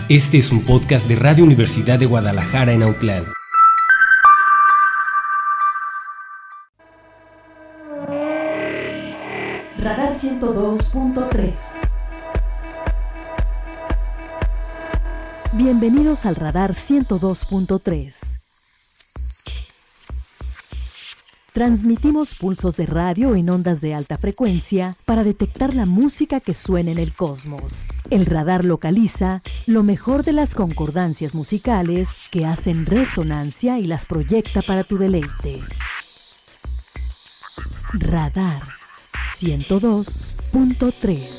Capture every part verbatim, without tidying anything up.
Este es un podcast de Radio Universidad de Guadalajara en Autlán. Radar ciento dos punto tres. Bienvenidos al Radar ciento dos punto tres. Transmitimos pulsos de radio en ondas de alta frecuencia para detectar la música que suena en el cosmos. El radar localiza lo mejor de las concordancias musicales que hacen resonancia y las proyecta para tu deleite. Radar ciento dos punto tres.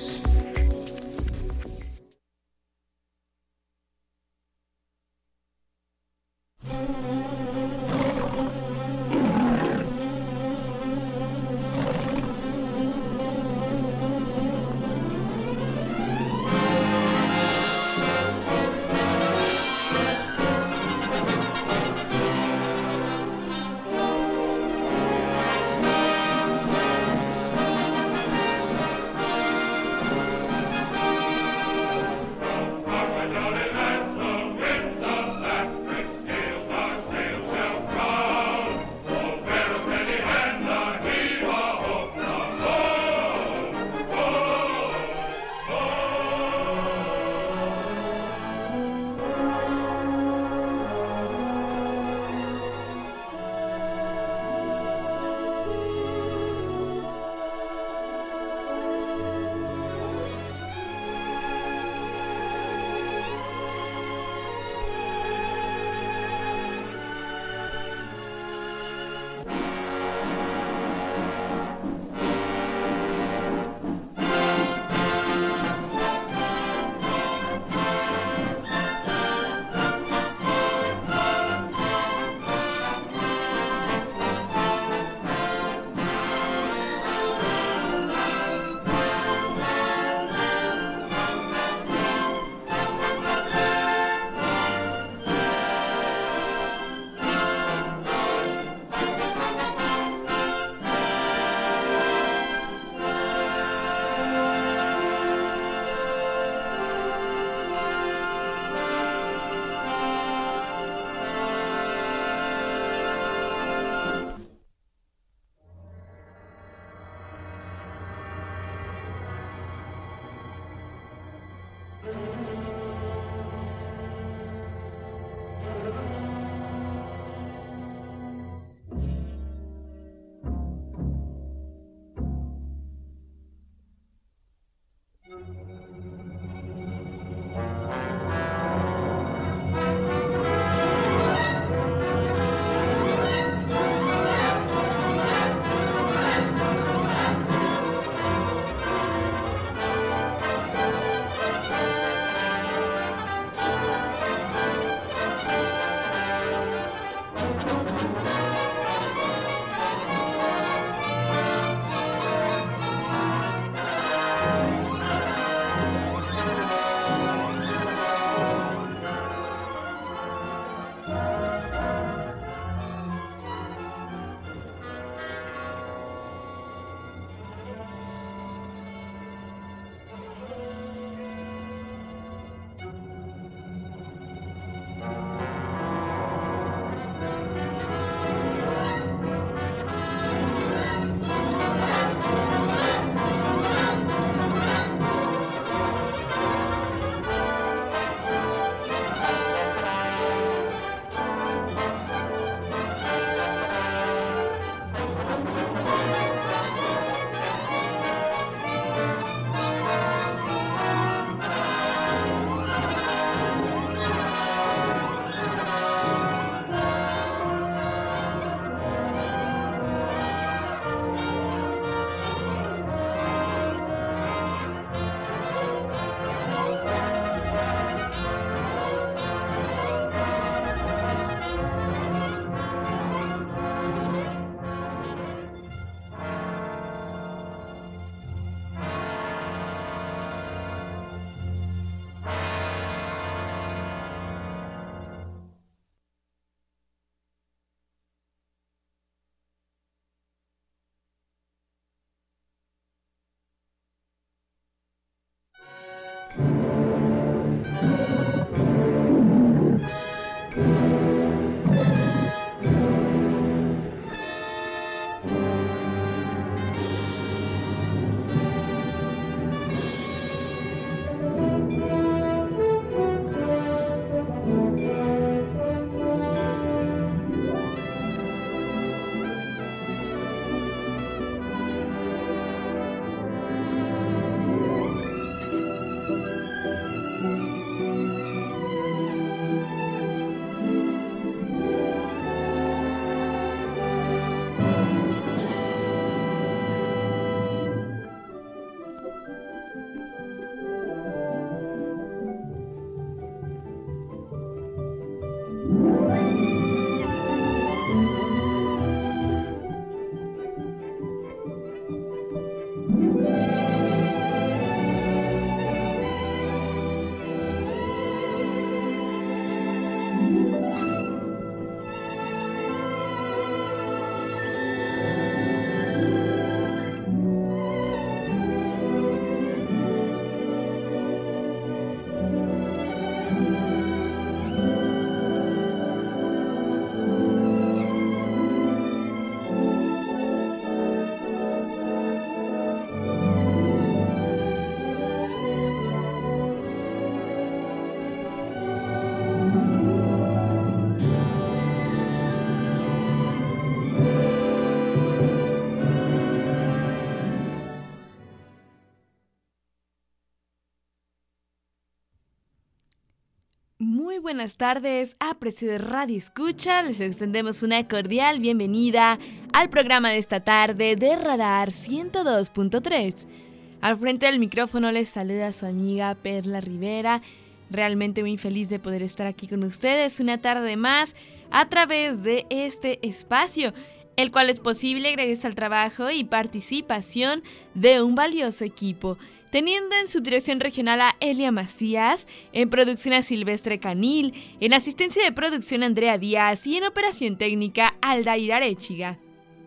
Muy buenas tardes, apreciados Radio Escucha, les extendemos una cordial bienvenida al programa de esta tarde de Radar ciento dos punto tres. Al frente del micrófono les saluda su amiga Perla Rivera, realmente muy feliz de poder estar aquí con ustedes una tarde más a través de este espacio, el cual es posible gracias al trabajo y participación de un valioso equipo, teniendo en subdirección regional a Elia Macías, en producción a Silvestre Canil, en asistencia de producción Andrea Díaz y en operación técnica Aldair Arechiga.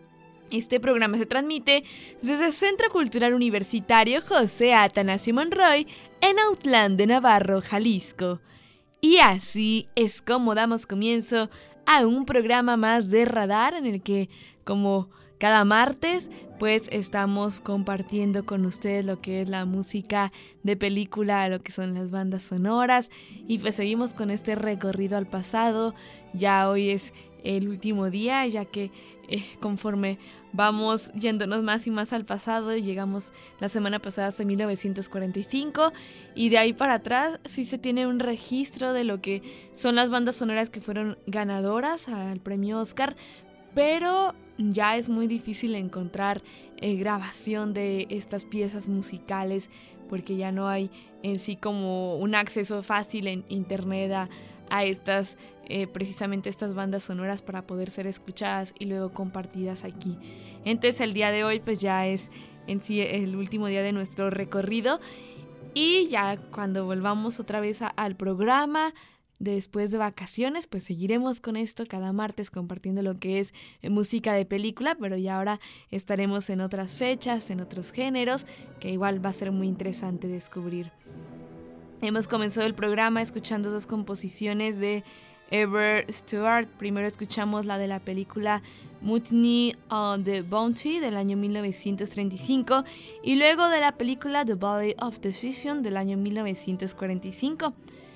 Este programa se transmite desde el Centro Cultural Universitario José Atanasio Monroy en Autlán de Navarro, Jalisco. Y así es como damos comienzo a un programa más de Radar en el que, como cada martes, pues estamos compartiendo con ustedes lo que es la música de película, lo que son las bandas sonoras, y pues seguimos con este recorrido al pasado. Ya hoy es el último día, ya que eh, conforme vamos yéndonos más y más al pasado, llegamos la semana pasada hasta mil novecientos cuarenta y cinco, y de ahí para atrás sí se tiene un registro de lo que son las bandas sonoras que fueron ganadoras al premio Oscar, pero ya es muy difícil encontrar eh, grabación de estas piezas musicales porque ya no hay en sí como un acceso fácil en internet a, a estas, eh, precisamente estas bandas sonoras para poder ser escuchadas y luego compartidas aquí. Entonces el día de hoy pues ya es en sí el último día de nuestro recorrido, y ya cuando volvamos otra vez a, al programa después de vacaciones, pues seguiremos con esto cada martes compartiendo lo que es música de película, pero ya ahora estaremos en otras fechas, en otros géneros, que igual va a ser muy interesante descubrir. Hemos comenzado el programa escuchando dos composiciones de Ever Stewart. Primero escuchamos la de la película Mutiny on the Bounty del año mil novecientos treinta y cinco y luego de la película The Valley of Decision del año mil novecientos cuarenta y cinco.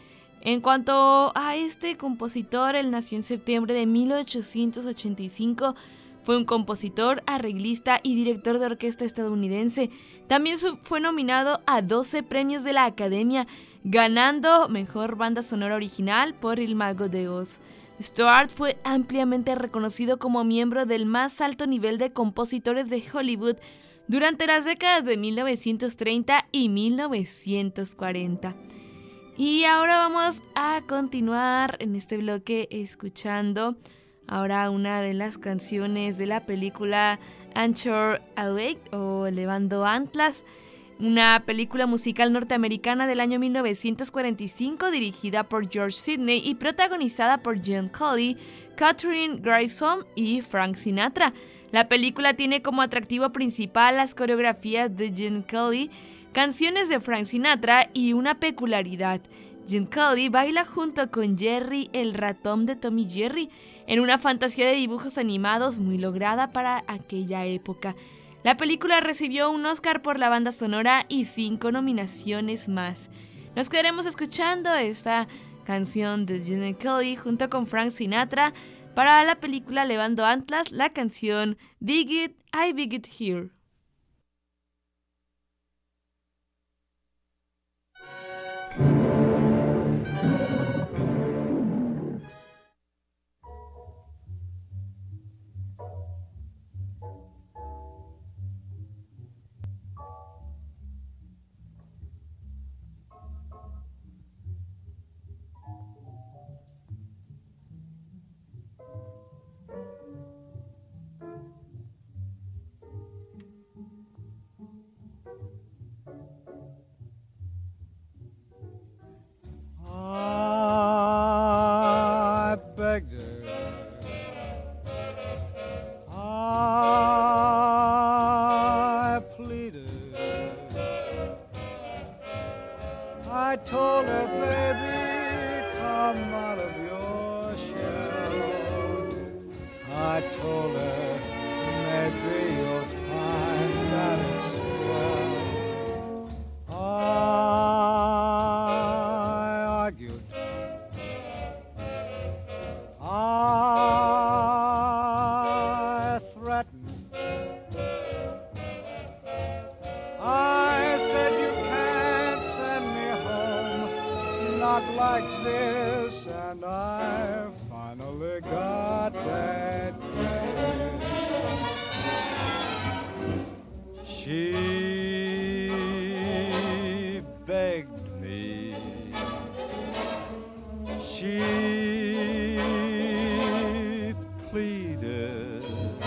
En cuanto a este compositor, él nació en septiembre de mil ochocientos ochenta y cinco, fue un compositor, arreglista y director de orquesta estadounidense. También fue nominado a doce premios de la Academia, ganando Mejor Banda Sonora Original por El Mago de Oz. Stewart fue ampliamente reconocido como miembro del más alto nivel de compositores de Hollywood durante las décadas de mil novecientos treinta y mil novecientos cuarenta. Y ahora vamos a continuar en este bloque escuchando ahora una de las canciones de la película Anchor Awake o Elevando Atlas, una película musical norteamericana del año mil novecientos cuarenta y cinco dirigida por George Sidney y protagonizada por Gene Kelly, Katharine Grayson y Frank Sinatra. La película tiene como atractivo principal las coreografías de Gene Kelly, canciones de Frank Sinatra y una peculiaridad: Gene Kelly baila junto con Jerry, el ratón de Tom y Jerry, en una fantasía de dibujos animados muy lograda para aquella época. La película recibió un Oscar por la banda sonora y cinco nominaciones más. Nos quedaremos escuchando esta canción de Gene Kelly junto con Frank Sinatra para la película Elevando Atlas, la canción Dig It, I Dig It Here. I begged her, I pleaded, I told her, baby, come out of your shell. I told her, maybe you'll find that it's well. I argued, I threatened, I said you can't send me home, not like this, and I finally got that kiss. She begged me, she pleaded,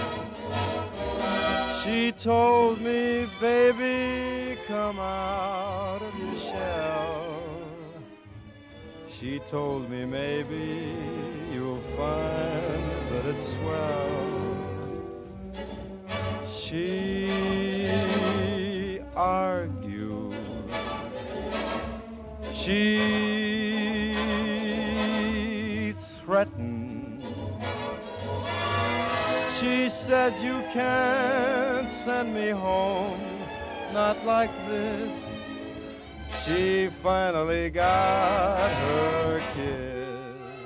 she told me, baby, come out of your shell. She told me maybe you'll find that it's swell. She argued, she threatened, she said you can't send me home, not like this. She finally got her kiss.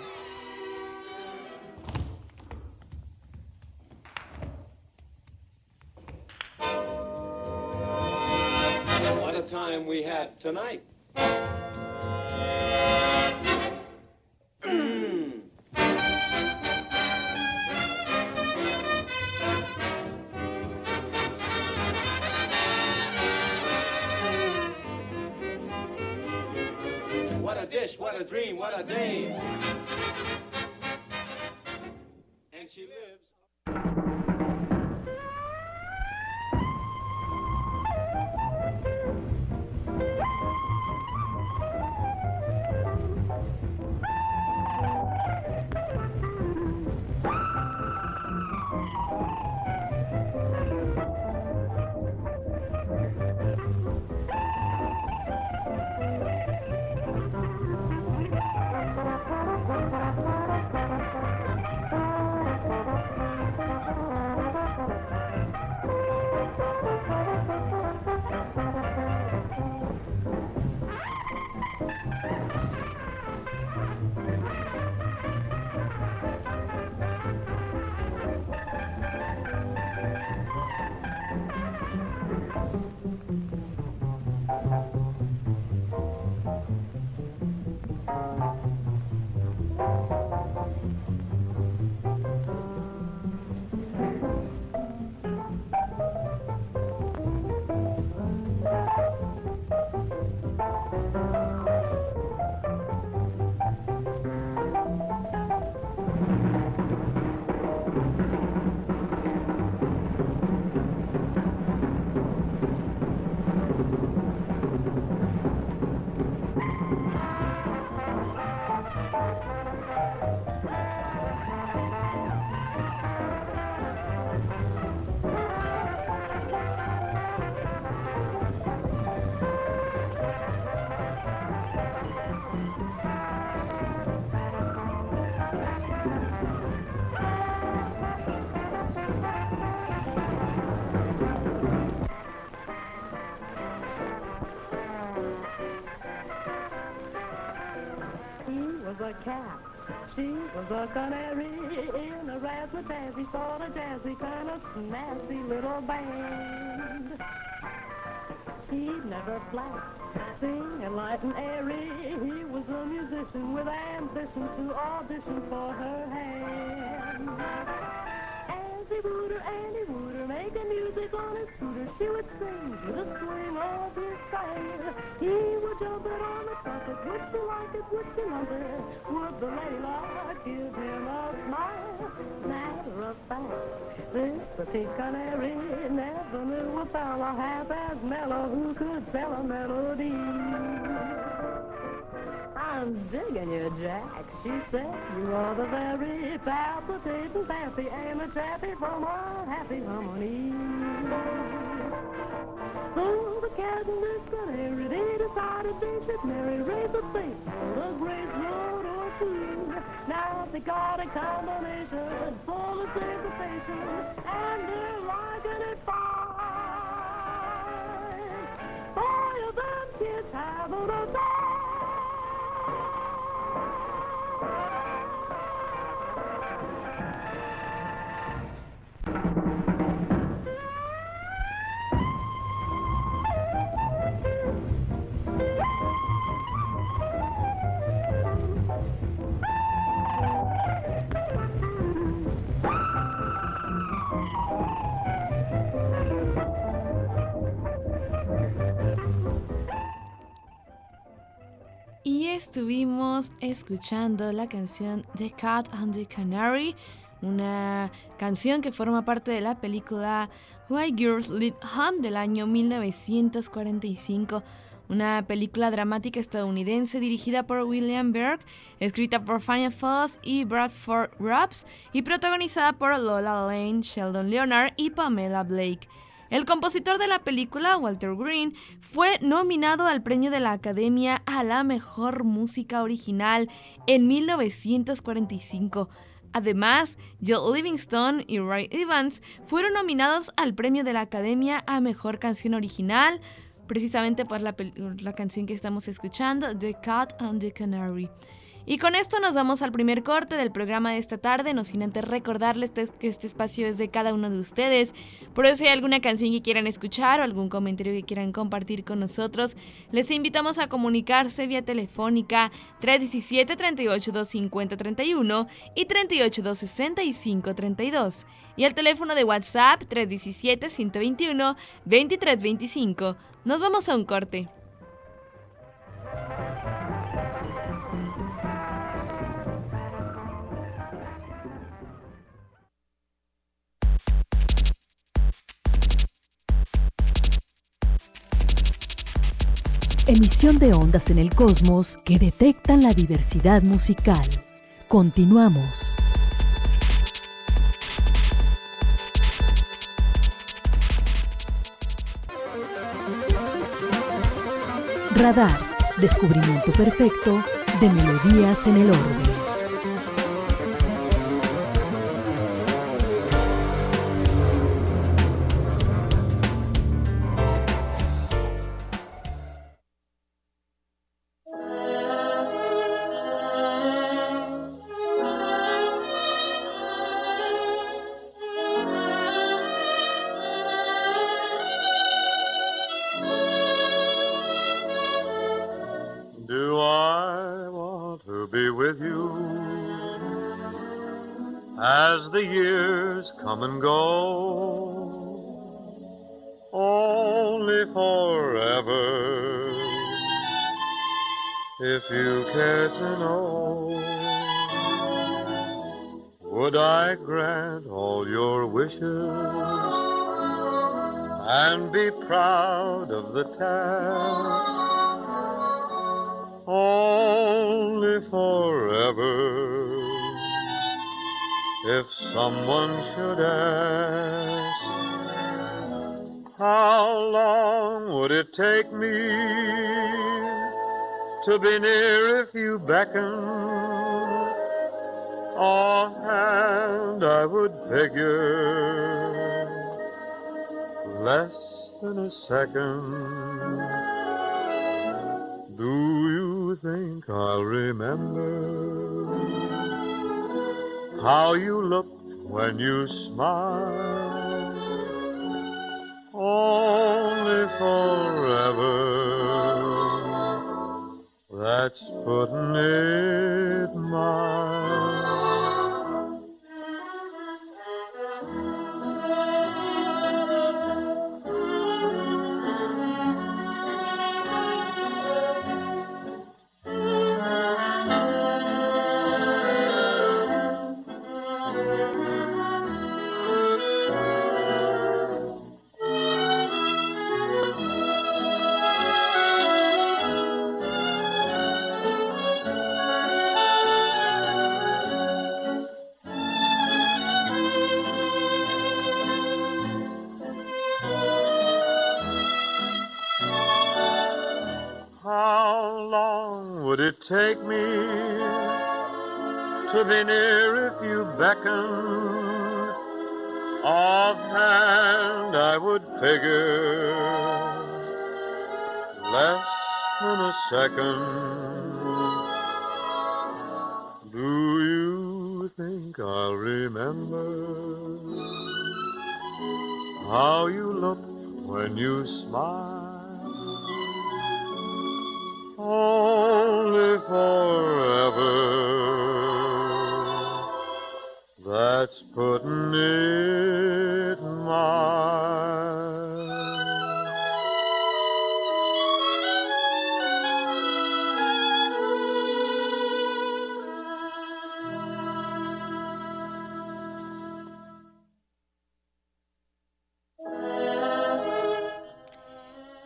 What a time we had tonight. What a dish, what a dream, what a day. And she lives. A cat. She was a canary in a razzmatazzy sort of jazzy kind of snazzy little band. She'd never flapped, sing and light and airy. He was a musician with ambition to audition for her hand. As he wooed her and he wooed her, making music on his scooter, she would sing to the swing of his style. He would jump it on the trumpet. Would she like it? Would she love it? Would the layla give him a smile? Matter of fact, this petite canary never knew a fella half as mellow who could sell a melody. I'm digging you, Jack, she said. You are the very palpitating pappy and a chappy from a happy harmony. So the cat and this canary, they decided they should marry, raise a face on the great road or two. Now they got a combination full of syncopation, and they're liking it fine. Boy, of them kids have a time. estuvimos escuchando la canción The Cat and the Canary, una canción que forma parte de la película White Girls Lead Home del año mil novecientos cuarenta y cinco, una película dramática estadounidense dirigida por William Berg, escrita por Fania Foss y Bradford Rubbs y protagonizada por Lola Lane, Sheldon Leonard y Pamela Blake. El compositor de la película, Walter Green, fue nominado al premio de la Academia a la mejor música original en mil novecientos cuarenta y cinco. Además, Joe Livingston y Ray Evans fueron nominados al premio de la Academia a mejor canción original, precisamente por la, la canción que estamos escuchando, The Cat and the Canary. Y con esto nos vamos al primer corte del programa de esta tarde, no sin antes recordarles que este espacio es de cada uno de ustedes. Por eso si hay alguna canción que quieran escuchar o algún comentario que quieran compartir con nosotros, les invitamos a comunicarse vía telefónica tres uno siete, tres ocho dos, cinco cero tres uno y tres ocho dos, seis cinco tres dos y el teléfono de WhatsApp tres uno siete, uno dos uno, dos tres dos cinco. Nos vamos a un corte. Emisión de ondas en el cosmos que detectan la diversidad musical. Continuamos. Radar, descubrimiento perfecto de melodías en el orbe. Come and go, only forever, if you care to know. Would I grant all your wishes and be proud of the task, only forever, if someone should ask, how long would it take me to be near if you beckon? Offhand I would figure less than a second. Do you think I'll remember how you looked when you smiled? Only forever, that's putting it mild. Take me to be near if you beckon. Offhand I would figure less than a second. Do you think I'll remember how you looked when you smiled? Only forever, that's putting it mild.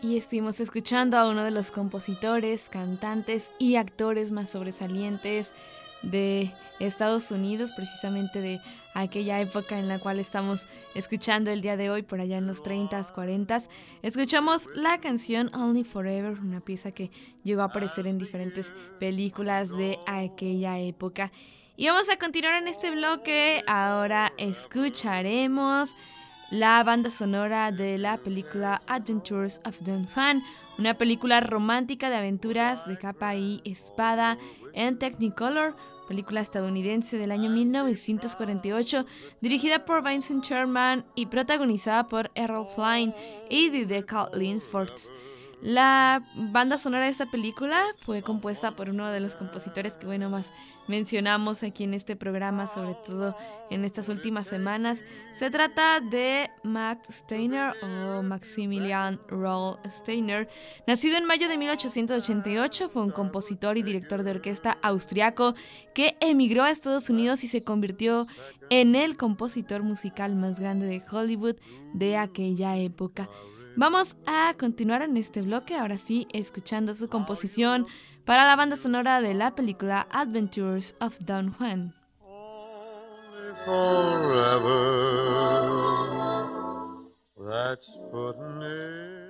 Y estuvimos escuchando a uno de los compositores, cantantes y actores más sobresalientes de Estados Unidos, precisamente de aquella época en la cual estamos escuchando el día de hoy, por allá en los treintas, cuarentas. Escuchamos la canción Only Forever, una pieza que llegó a aparecer en diferentes películas de aquella época. Y vamos a continuar en este bloque. Ahora escucharemos la banda sonora de la película Adventures of Don Juan, una película romántica de aventuras de capa y espada en Technicolor, película estadounidense del año mil novecientos cuarenta y ocho, dirigida por Vincent Sherman y protagonizada por Errol Flynn y Rebecca Linford. La banda sonora de esta película fue compuesta por uno de los compositores que, bueno, más mencionamos aquí en este programa, sobre todo en estas últimas semanas. Se trata de Max Steiner o Maximilian Roll Steiner. Nacido en mayo de mil ochocientos ochenta y ocho, fue un compositor y director de orquesta austriaco que emigró a Estados Unidos y se convirtió en el compositor musical más grande de Hollywood de aquella época. Vamos a continuar en este bloque, ahora sí, escuchando su composición para la banda sonora de la película Adventures of Don Juan. Forever, that's putting it.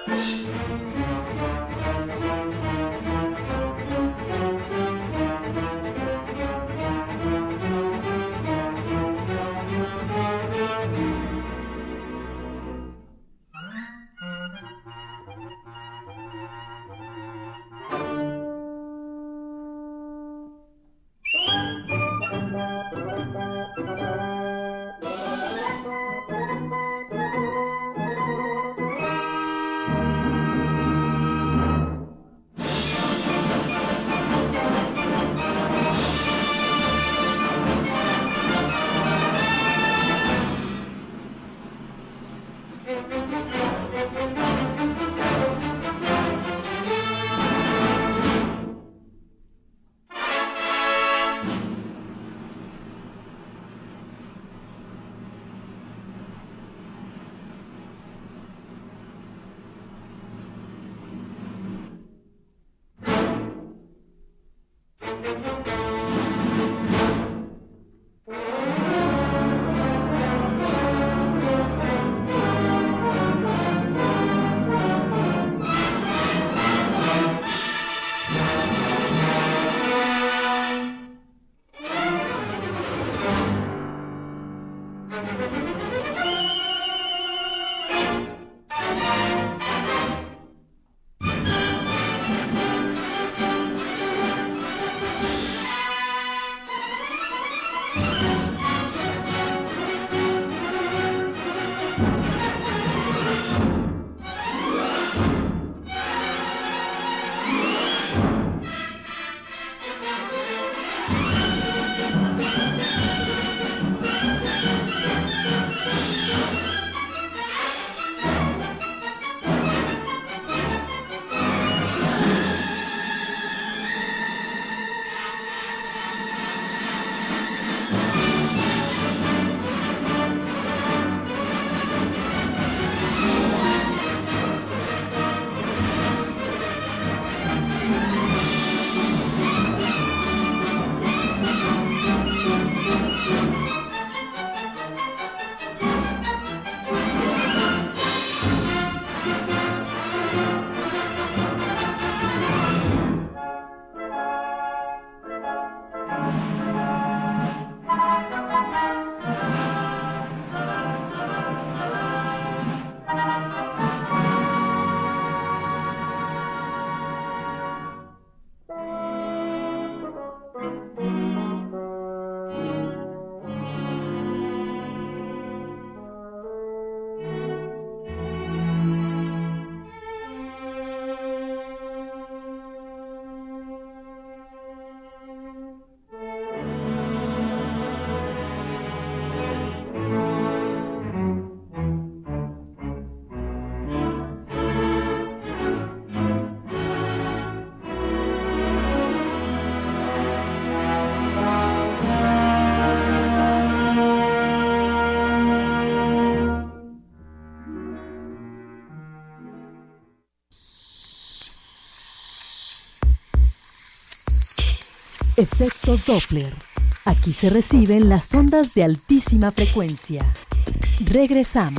Efecto Doppler. Aquí se reciben las ondas de altísima frecuencia. Regresamos.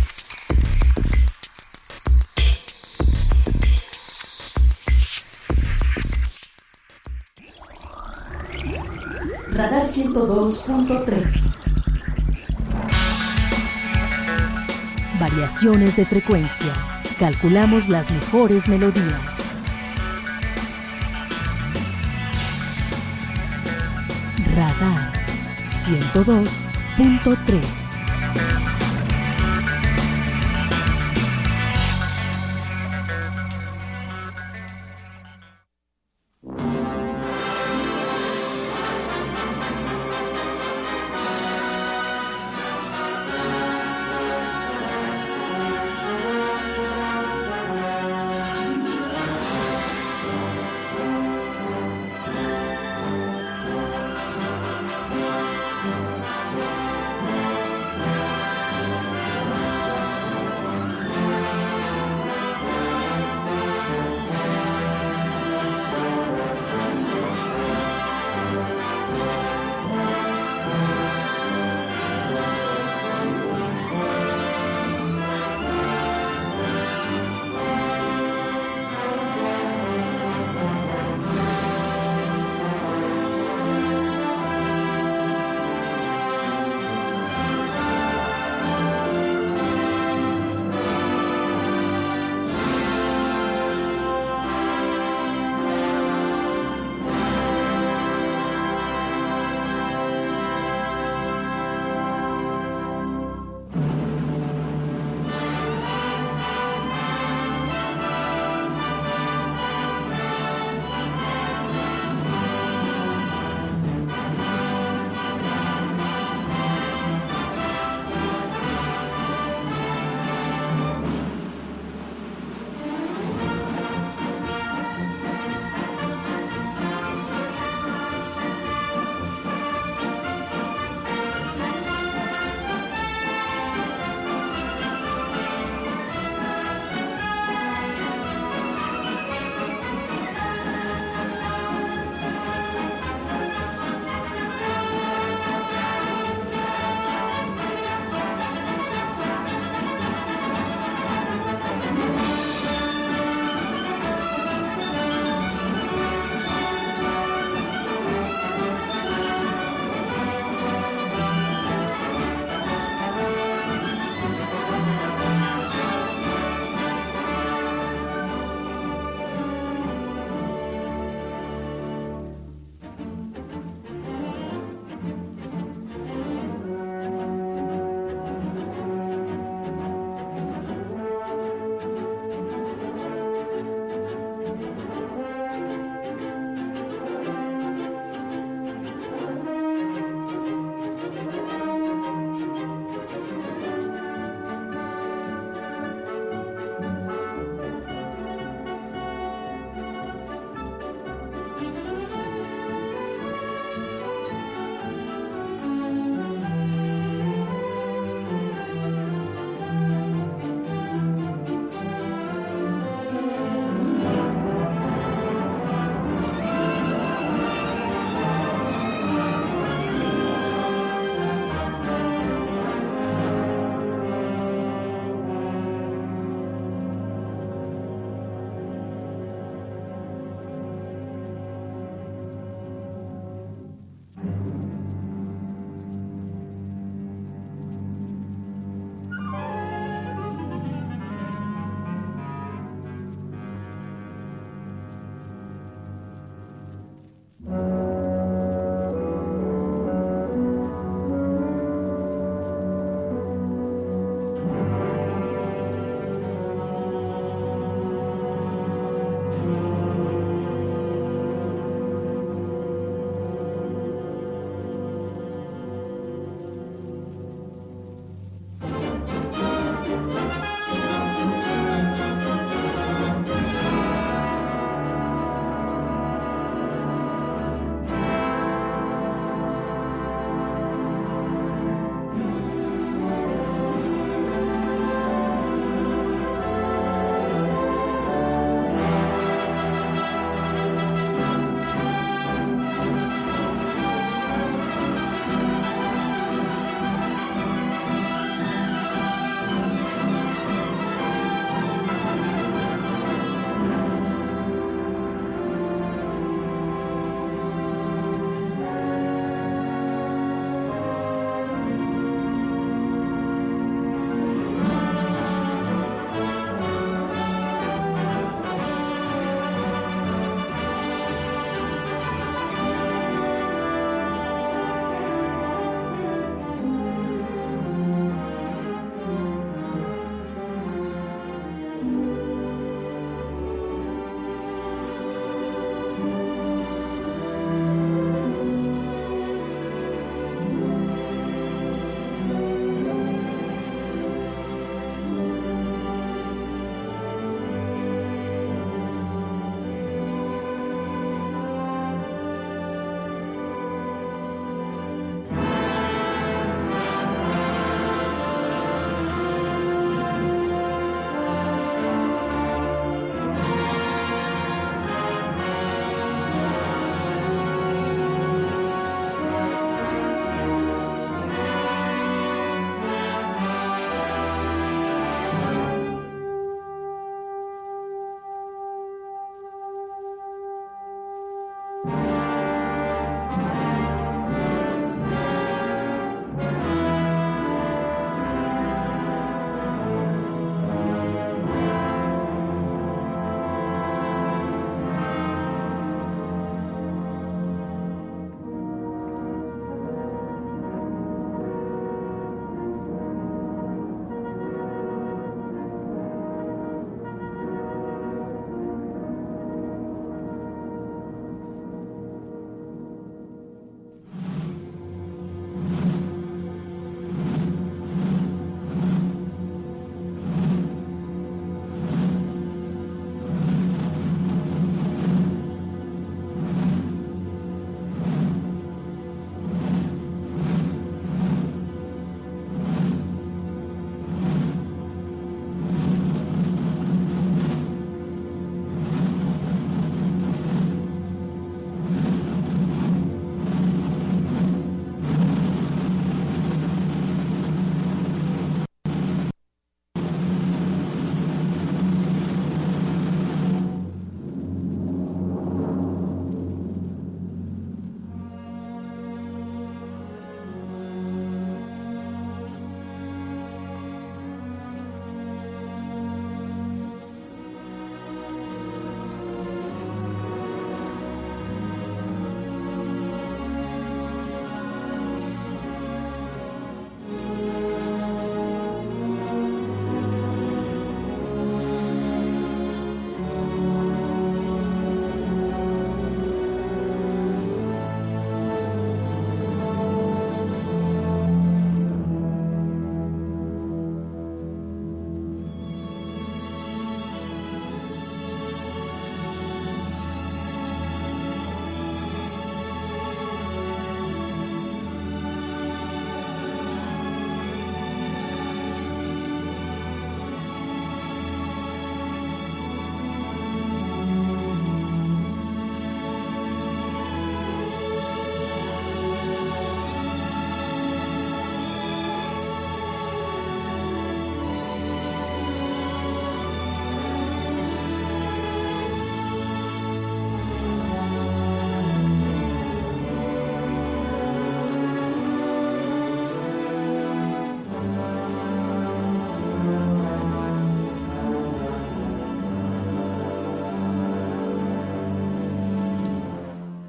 Radar ciento dos punto tres. Variaciones de frecuencia. Calculamos las mejores melodías. Radar ciento dos punto tres.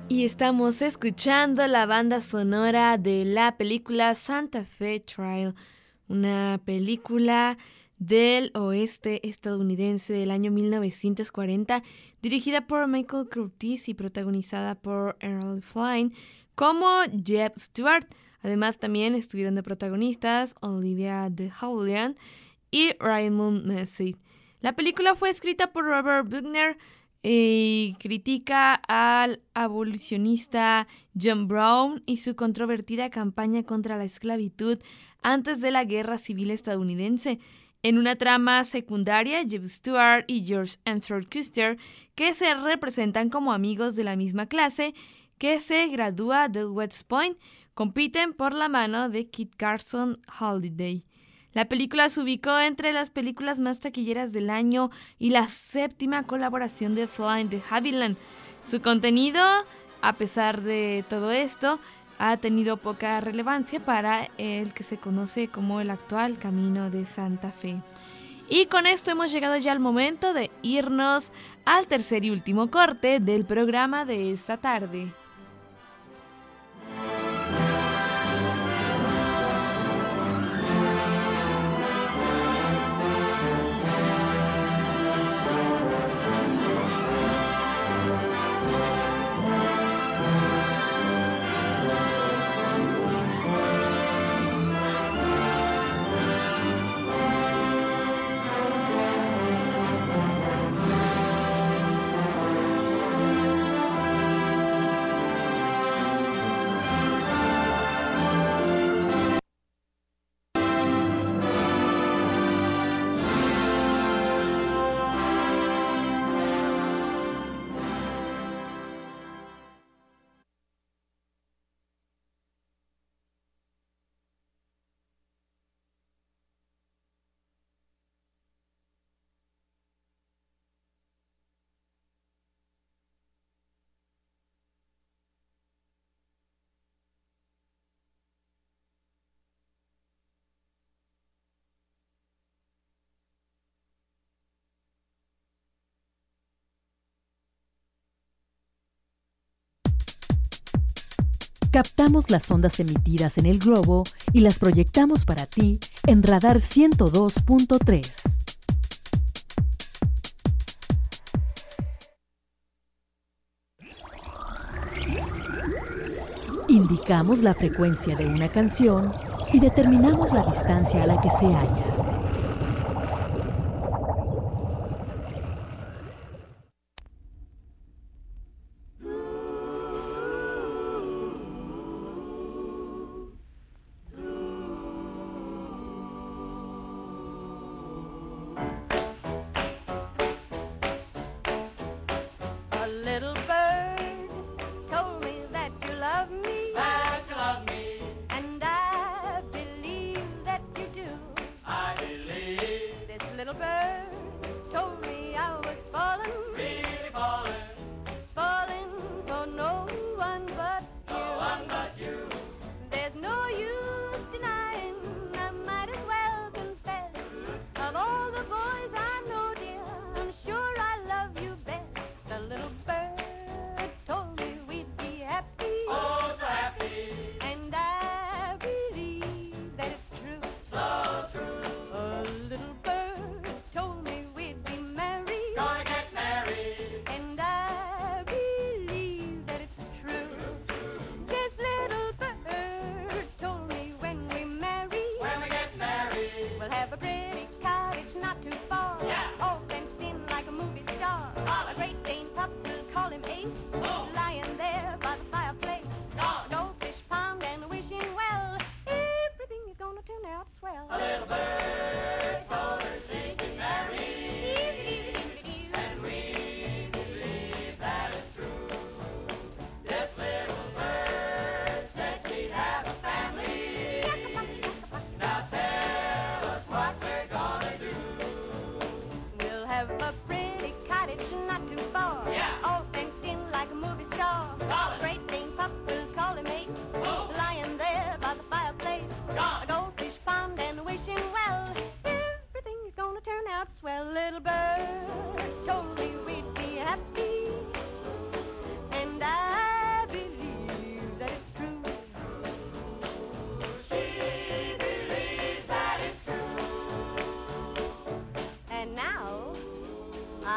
Y estamos escuchando la banda sonora de la película Santa Fe Trail, una película del oeste estadounidense del año mil novecientos cuarenta, dirigida por Michael Curtiz y protagonizada por Errol Flynn como Jeb Stuart. Además también estuvieron de protagonistas Olivia de Havilland y Raymond Massey. La película fue escrita por Robert Buckner y critica al abolicionista John Brown y su controvertida campaña contra la esclavitud antes de la Guerra Civil estadounidense. En una trama secundaria, Jeb Stuart y George Armstrong Custer, que se representan como amigos de la misma clase, que se gradúa del West Point, compiten por la mano de Kit Carson Holiday. La película se ubicó entre las películas más taquilleras del año y la séptima colaboración de Flynn de Havilland. Su contenido, a pesar de todo esto, ha tenido poca relevancia para el que se conoce como el actual Camino de Santa Fe. Y con esto hemos llegado ya al momento de irnos al tercer y último corte del programa de esta tarde. Captamos las ondas emitidas en el globo y las proyectamos para ti en Radar ciento dos punto tres. Indicamos la frecuencia de una canción y determinamos la distancia a la que se halla.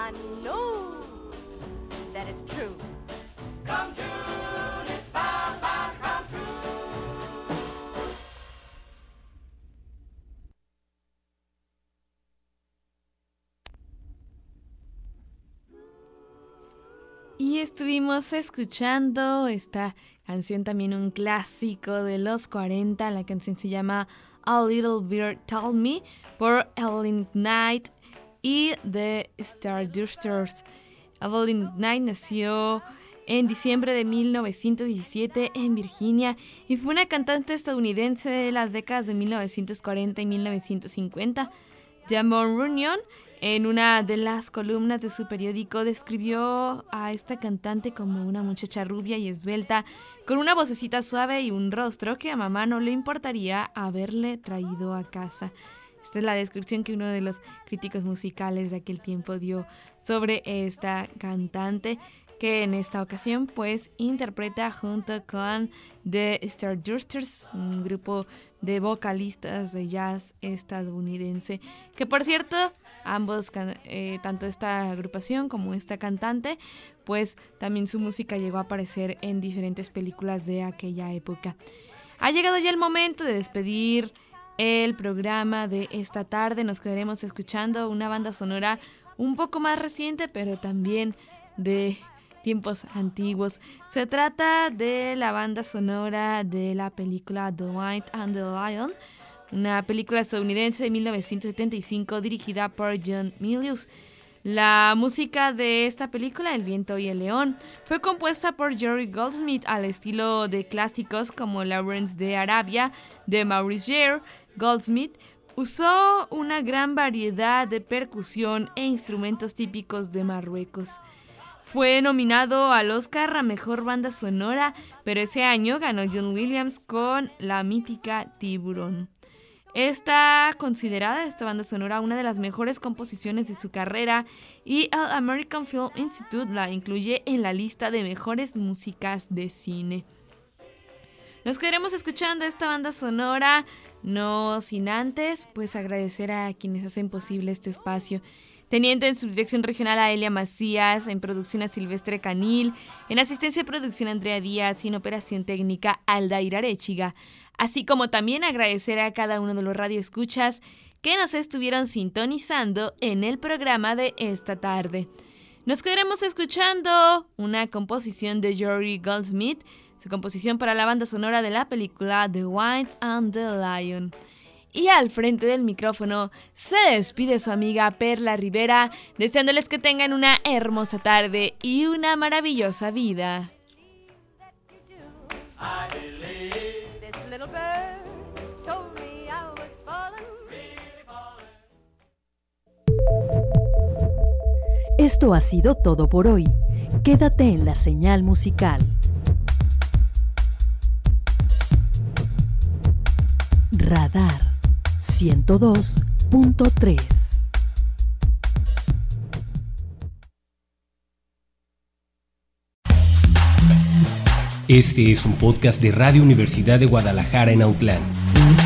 I know that it's true. Come June, it's bound, bound, come true. Y estuvimos escuchando esta canción, también un clásico de los cuarenta. La canción se llama A Little Bird Told Me por Evelyn Knight y The Stardusters. Evelyn Knight nació en diciembre de mil novecientos diecisiete en Virginia y fue una cantante estadounidense de las décadas de mil novecientos cuarenta y mil novecientos cincuenta. Jamon Runyon, en una de las columnas de su periódico, describió a esta cantante como una muchacha rubia y esbelta, con una vocecita suave y un rostro que a mamá no le importaría haberle traído a casa. Esta es la descripción que uno de los críticos musicales de aquel tiempo dio sobre esta cantante, que en esta ocasión pues interpreta junto con The Stardusters, un grupo de vocalistas de jazz estadounidense, que por cierto ambos, eh, tanto esta agrupación como esta cantante, pues también su música llegó a aparecer en diferentes películas de aquella época. Ha llegado ya el momento de despedir el programa de esta tarde. Nos quedaremos escuchando una banda sonora un poco más reciente, pero también de tiempos antiguos. Se trata de la banda sonora de la película The Lion and the Lion, una película estadounidense de mil novecientos setenta y cinco dirigida por John Milius. La música de esta película, El viento y el león, fue compuesta por Jerry Goldsmith al estilo de clásicos como Lawrence de Arabia de Maurice Jarre. Goldsmith usó una gran variedad de percusión e instrumentos típicos de Marruecos. Fue nominado al Oscar a Mejor Banda Sonora, pero ese año ganó John Williams con la mítica Tiburón. Está considerada esta banda sonora una de las mejores composiciones de su carrera y el American Film Institute la incluye en la lista de mejores músicas de cine. Nos quedaremos escuchando esta banda sonora, no sin antes pues agradecer a quienes hacen posible este espacio. Teniendo en subdirección regional a Elia Macías, en producción a Silvestre Canil, en asistencia de producción a Andrea Díaz y en operación técnica Aldair Arechiga. Así como también agradecer a cada uno de los radioescuchas que nos estuvieron sintonizando en el programa de esta tarde. Nos quedaremos escuchando una composición de Jerry Goldsmith, su composición para la banda sonora de la película The Lion and the Lion. Y al frente del micrófono se despide su amiga Perla Rivera, deseándoles que tengan una hermosa tarde y una maravillosa vida. Esto ha sido todo por hoy. Quédate en la señal musical. Radar ciento dos punto tres. Este es un podcast de Radio Universidad de Guadalajara en Autlán.